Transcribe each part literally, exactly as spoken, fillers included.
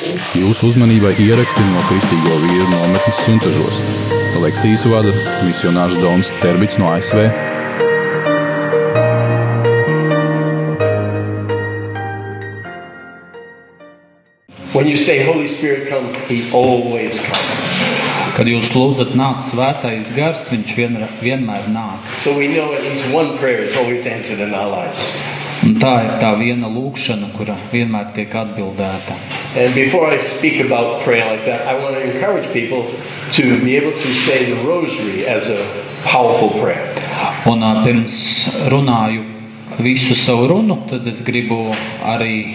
Jūsu uzmanībai ieraksti no Kristīgo vīru nometnes Suntažos. Lekcijas vada misionārs Doms Terbits no A S V. When you say Holy Spirit come, He always comes. Kad jūs lūdzat nāc svētais gars, viņš vienmēr, vienmēr nāk. So we know at least one prayer is always answered in our lives. Un tā ir tā viena lūkšana, kura vienmēr tiek atbildēta. And before I speak about prayer like that, I want to encourage people to be able to say the rosary as a powerful prayer. Un pirms runāju visu savu runu, tad es gribu arī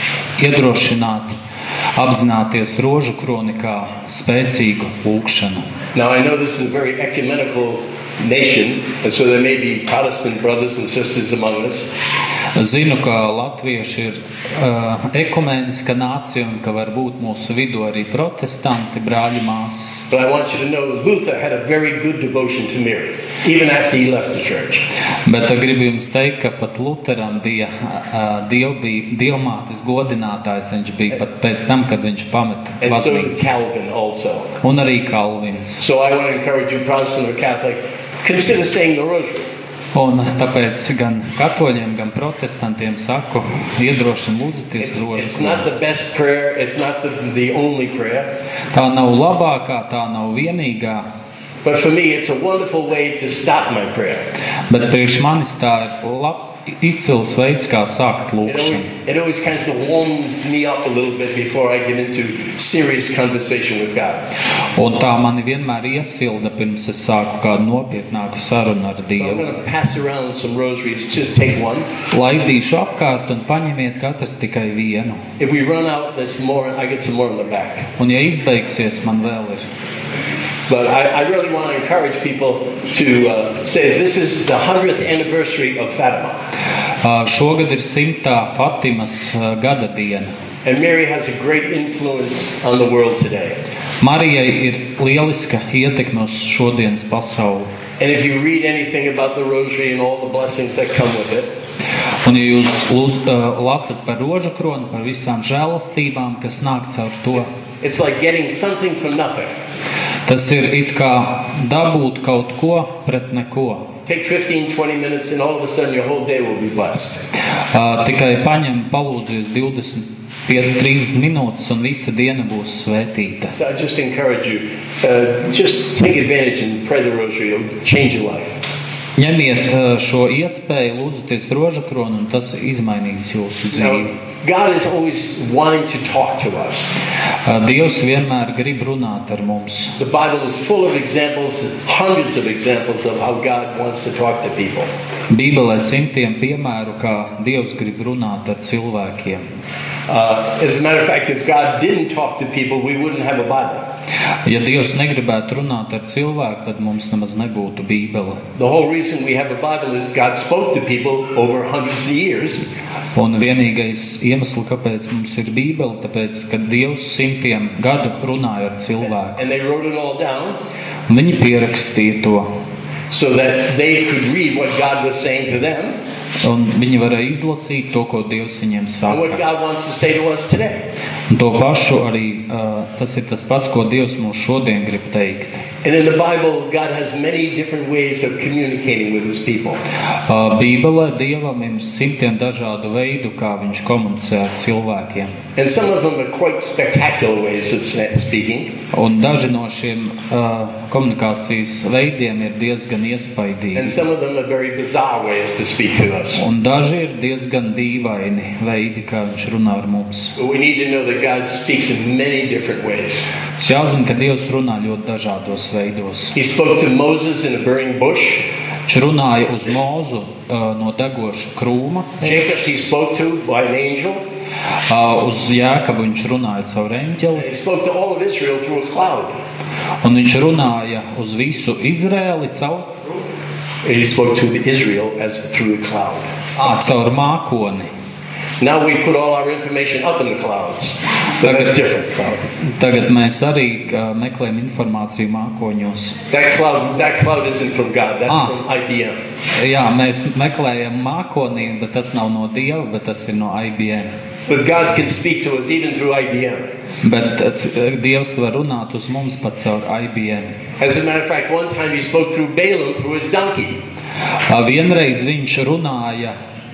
iedrošināt, apzināties rožu kroni kā spēcīgu lūkšanu. Now I know this is a very ecumenical nation, and so there may be Protestant brothers and sisters among us. Zinu, ka latvieši ir uh, ekumeniska nācija un ka var būt mūsu vidū arī protestanti, brāļi, māsas. But I want you to know that Luther had a very good devotion to Mary, even after he left the church. Bet gribu jums teikt, ka pat Luteram bija uh, diev, bija dievmātes godinātājs, viņš bija pat pēc tam, kad viņš pameta baznīcu. And so baznīcu. Calvin also. Un arī Kalvins. So I want to encourage you, Protestant or Catholic, consider saying the rosary. Un tāpēc gan katoļiem, gan protestantiem saku, iedrošinu lūdzoties rožu. It's not the best prayer, it's not the, the only prayer. Tā nav labākā, tā nav vienīgā. But for me, it's a wonderful way to start my prayer. Bet priekš manis tā ir lab, izcils veids, kā sākt lūkšanu. It, it always kind of warms me up a little bit before I get into serious conversation with God. Un tā mani vienmēr iesilda, pirms es sāku kādu nopietnāku sarunu ar Dievu. So I'm going to pass around some rosaries. Just take one. Laidīšu apkārt un paņemiet katrs tikai vienu. If we run out, there's more. I get some more in the back. Un ja izbeigsies, man vēl ir. But I, I really want to encourage people to uh, say this is the hundredth anniversary of Fatima. Uh, šogad ir simtā Fatimas uh, gada diena. And Mary has a great influence on the world today. Marijai ir lieliska ietekme uz šodienas pasauli. And if you read anything about the rosary and all the blessings that come with it, un ja jūs lūdz, uh, lasat par rožu kroni, par visām žēlastībām, kas nāk caur to, it's, it's like getting something from nothing. Tas ir it kā dabūt kaut ko pret neko. Take fifteen, twenty minutes and all of a sudden your whole day will be blessed. Uh, tikai paņem, palūdzies divdesmit, trīsdesmit minūtes un visa diena būs svētīta. So I just encourage you, uh, just take advantage and pray the rosary. It'll change your life. Ņemiet šo iespēju, lūdzoties rožu kroni, un tas izmainīs jūsu dzīvi. Now, God is always wanting to talk to us. Dievs vienmēr grib runāt ar mums. The Bible is full of examples, hundreds of examples of how God wants to talk to people. Bībelē simtiem piemēru, kā Dievs grib runāt ar cilvēkiem. Uh, as a matter of fact, if God didn't talk to people, we wouldn't have a Bible. Ja Dievs negribētu runāt ar cilvēku, tad mums nemaz nebūtu Bībele. The whole reason we have a Bible is God spoke to people over hundreds of years. Un vienīgais iemesls, kāpēc mums ir Bībele, tāpēc, ka Dievs simtiem gadu runāja ar cilvēku. And they wrote it all down. Un viņi pierakstīja to. So that they could read what God was saying to them. Un viņi varēja izlasīt to, ko Dievs viņiem saka. And what God wants to say to us today. Un to pašu arī, uh, tas ir tas pats, ko Dievs mums šodien grib teikt. And in the Bible, God has many different ways of communicating with His people. Uh, Bībelē Dievam ir simtiem dažādu veidu, kā viņš komunicē ar cilvēkiem. And some of them are quite spectacular ways of speaking. Un daži no šiem uh, komunikācijas veidiem ir diezgan iespaidīgi. And some of them are very bizarre ways to speak to us. Un daži ir diezgan dīvaini veidi, kā viņš runā ar mums. But we need to know that God speaks in many different ways. Es jāzina, ka Dievs runā ļoti dažādos veidos. He spoke to Moses in a burning bush. Viņš runāja uz Mūzu uh, no degoša krūma. Jacob he spoke to by an angel. Uh, uz Jēkabu viņš runāja caur eņģeli. He spoke to all of Israel through a cloud. Un viņš runāja uz visu Izraeli caur He spoke to Israel as through a cloud. ah, caur mākoni. Now we put all our information up in the clouds. But that's different cloud. Tagad mēs arī uh, meklējam informāciju mākoņos. That cloud, that cloud isn't from God. That's Ah. from I B M. Jā, mēs meklējam mākonī, bet tas nav no Dieva, bet tas ir no I B M. But God can speak to us even through I B M. Bet c- Dievs var runāt uz mums pat caur I B M. As a matter of fact, one time he spoke through Balaam through his donkey. Ā, Vienreiz viņš runāja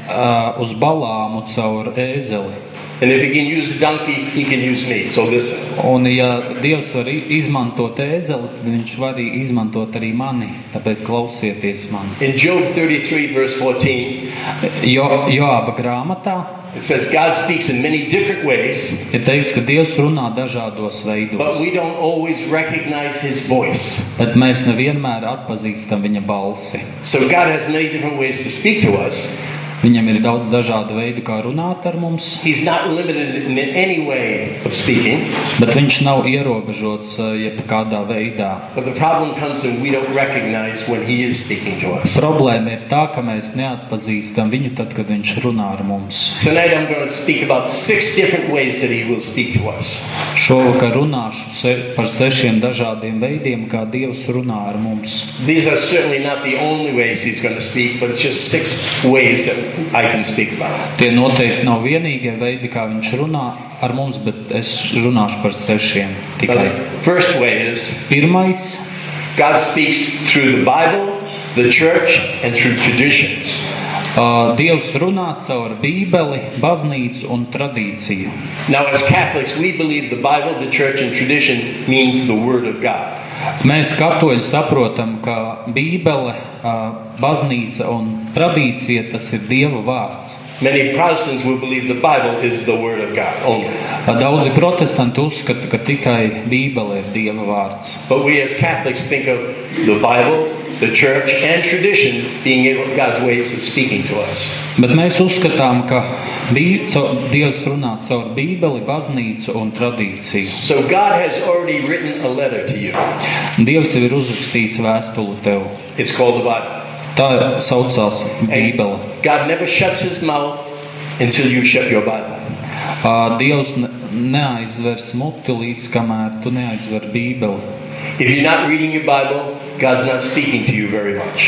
ā, uz Balāmu caur ēzeli. And if he can use a donkey, he can use me. So listen. Un ja Dievs var i- izmantot ēzeli, tad viņš var arī izmantot arī mani. Tāpēc klausieties mani. In Job thirty-three, verse fourteen, Jo, Joāba grāmatā it says God speaks in many different ways, ir teikts, ka Dievs runā dažādos but veidos. we don't always recognize his voice. Bet mēs nevienmēr atpazīstam viņa balsi. So God has many different ways to speak to us. Viņam ir daudz dažādu veidu, kā runāt ar mums, He's not limited in any way of speaking, bet viņš nav ierobežots ā, jebkādā veidā. but the problem comes when we don't recognize when he is speaking to us. Problēma ir tā, ka mēs neatpazīstam viņu tad, kad viņš runā ar mums. Tonight I'm going to speak about six different ways that he will speak to us. Šovakar runāšu se, par sešiem dažādiem veidiem, kā Dievs runā ar mums. These are certainly not the only ways he's going to speak, but it's just six ways that I can speak about. Tie noteikti nav vienīgie veidi, kā viņš runā ar mums, bet es runāšu par sešiem Now, tikai. the first way is Pirmais, God speaks through the Bible, the church, and through traditions. ā, Dievs runā caur Bībeli, baznīcu un tradīciju. Now, as Catholics, we believe the Bible, the church, and tradition means the Word of God. Mēs katoļi saprotam, ka Bībele, ā, baznīca un tradīcija tas ir Dieva vārds. Many Protestants will believe the Bible is the Word of God only. Daudzi protestanti uzskata, ka tikai Bībele ir Dieva vārds. But we as Catholics think of the Bible, the church, and tradition being able, God's ways of speaking to us. Bet mēs uzskatām, ka Bī- caur- Dievs runā caur Bībeli, baznīcu un tradīciju. So God has already written a letter to you. Dievs jau ir uzrakstījis vēstuli tev. It's called the Bible. Tā saucās Bībele. God never shuts his mouth until you shut your Bible. Ā, Dievs ne- neaizvers muti līdz kamēr tu neaizver Bībeli. If you're not reading your Bible, God's not speaking to you very much.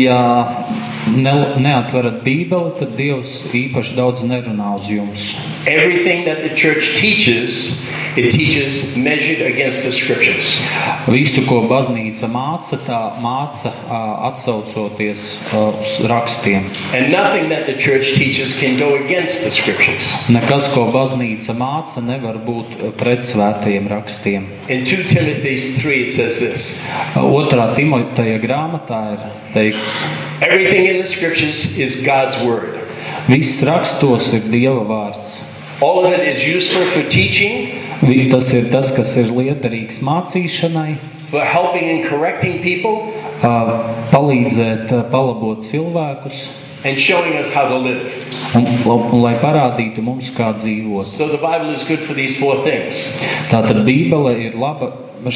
Ja ne, neatverat Bībeli, tad Dievs īpaši daudz nerunā uz jums. Everything that the church teaches, it teaches measured against the scriptures. Visu, ko baznīca māca, tā māca ā, atsaucoties ā, uz rakstiem. And nothing that the church teaches can go against the scriptures. Nekas, ko baznīca māca, nevar būt pret svētajiem rakstiem. In two Timothy three, it says this. Otrā Timoteja grāmatā ir teikts, Everything in the scriptures is God's word. viss rakstos ir Dieva vārds. All of it is useful for teaching, Vi- Tas ir tas, kas ir liederīgs mācīšanai, for helping and correcting people, ā, palīdzēt ā, palabot cilvēkus and showing us how to live. un, un lai parādītu mums, kā dzīvot. So the Bible is good for these four things. Tātad Bībele ir laba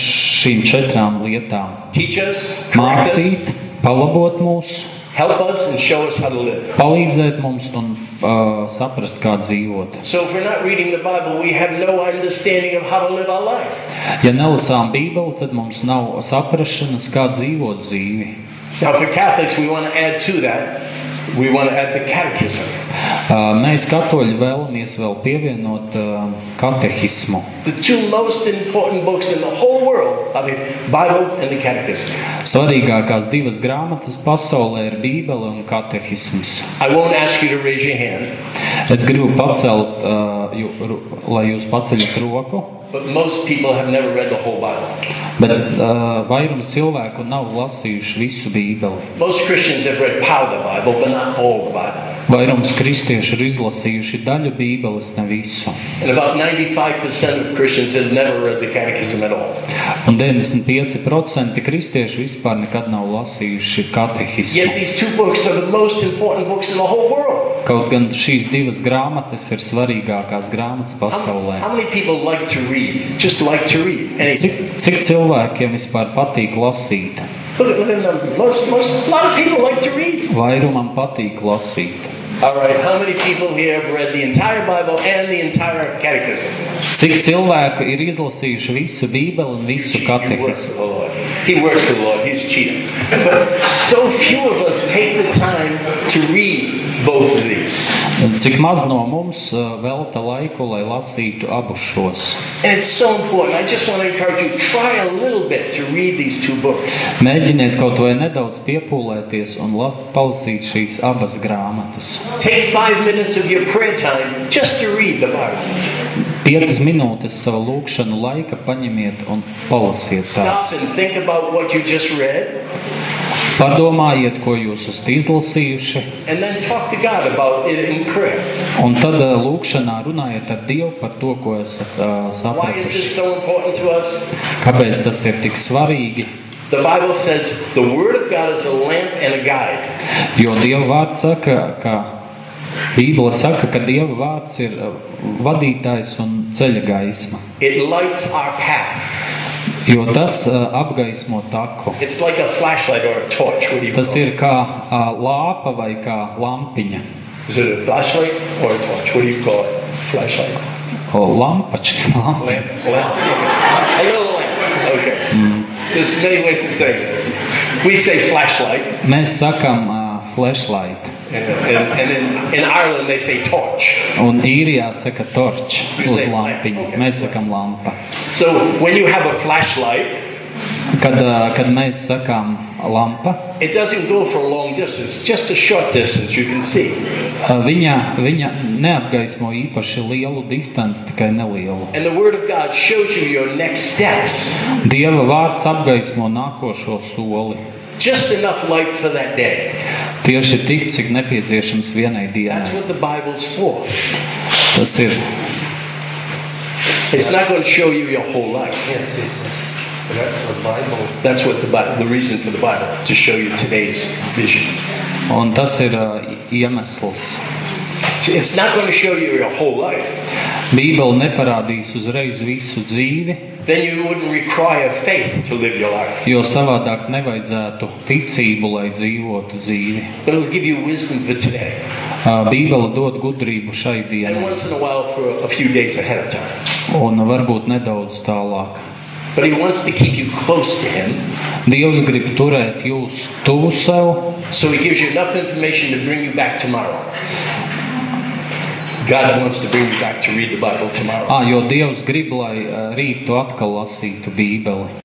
šīm četrām lietām. Teach us, correct us, Mācīt, palabot mūs, help us, and show us how to live. palīdzēt mums un uh, saprast, kā dzīvot. So if we're not reading the Bible, we have no understanding of how to live our life. Ja nelasām Bībeli, tad mums nav saprašanas, kā dzīvot dzīvi. Now for Catholics, we want to add to that, we want to add the catechism. Uh, Mēs katoļi vēlamies vēl pievienot uh, katehismu. The two most important books in the whole world are the Bible and the catechism. Svarīgākās divas grāmatas pasaulē ir Bībele un katehisms. I won't ask you to raise your hand, Es gribu pacelt, uh, jū, ru- lai jūs paceļat roku, but most people have never read the whole Bible. bet uh, vairums cilvēku nav lasījuši visu Bībeli. Most Christians have read part of the Bible, but not all the Bible. Vairums kristiešu ir izlasījuši daļu Bībeles, ne visu. And about ninety-five percent of Christians have never read the catechism at all. Un deviņdesmit pieci procenti kristiešu vispār nekad nav lasījuši katehismu. Yet these two books are the most important books in the whole world. Kaut gan šīs divas grāmatas ir svarīgākās grāmatas How, pasaulē. how many people like to read? Just like to read. Cik, Anything. cik cilvēkiem vispār patīk lasīt? Look at look at the numbers. Most, most, a lot of people like to read. Vairumam patīk lasīt. All right, how many people here have read the entire Bible and the entire catechism? Cik cilvēku ir izlasījuši visu Bībeli un visu He works katehismu? for the Lord. He works for the Lord. He's cheating. But so few of us take the time to read both of these. Un cik maz no mums uh, velta laiku, lai lasītu abus šos. And it's so important. I just want to encourage you, try a little bit to read these two books. Mēģiniet kaut vai nedaudz piepūlēties un las, palasīt šīs abas grāmatas. Take five minutes of your prayer time just to read the Bible. Piecas minūtes savu lūkšanu laika paņemiet un palasiet tās. Stop and think about what you just read. Padomājiet, ko jūs esat izlasījuši, And then talk to God about it in prayer. un tad uh, lūkšanā runājiet ar Dievu par to, ko esat uh, Why is this sapratuši. so important to us? Kāpēc tas ir tik svarīgi? The Bible says the Word of God is a lamp and a guide. Jo Dieva vārds saka, ka Bībele saka, ka Dieva vārds ir uh, vadītājs un ceļa gaisma. It lights our path. Jo tas uh, apgaismo taku. It's like a flashlight or a torch. What do you Tas call ir it? kā uh, lāpa vai kā lampiņa. Is it a flashlight or a torch? What do you call it? Flashlight. O, lampačs. Lamp. Lamp. Okay. A little lamp. Okay. There's many ways to say it. We say flashlight. Mēs sakam uh, flashlight. And, and, and in, in Ireland they say torch. Un īrijā saka torč You uz say lampiņu. lamp, okay. Mēs sakam lampa. So when you have a flashlight, Kad, uh, kad mēs sakām lampa, it doesn't go for a long distance, just a short distance you can see. uh, viņa, viņa neapgaismo īpaši lielu distanci, tikai nelielu. And the Word of God shows you your next steps. Dieva vārds apgaismo nākošo soli. Just enough light for that day. Tieši tik, cik nepieciešams vienai dienai. That's what the Bible's for. Tas ir. It's not going to show you your whole life. Yes, yes, yes. So that's the Bible. That's what the Bible, the reason for the Bible, to show you today's vision. Un tas ir uh, iemesls. It's not going to show you your whole life. Bībele neparādīs uzreiz visu dzīvi, Then you wouldn't require faith to live your life. jo savādāk nevajadzētu ticību, lai dzīvotu dzīvi. But it'll give you wisdom for today. Uh, Bībele dod gudrību šai And dienai once in a while for a few days ahead of time. un varbūt nedaudz tālāk. But He wants to keep you close to Him. Dievs grib turēt jūs tuvu sev, So He gives you enough information to bring you back tomorrow. God wants to bring you back to read the Bible tomorrow. ah, jo Dievs grib, lai uh, rīt tu atkal lasītu Bībeli.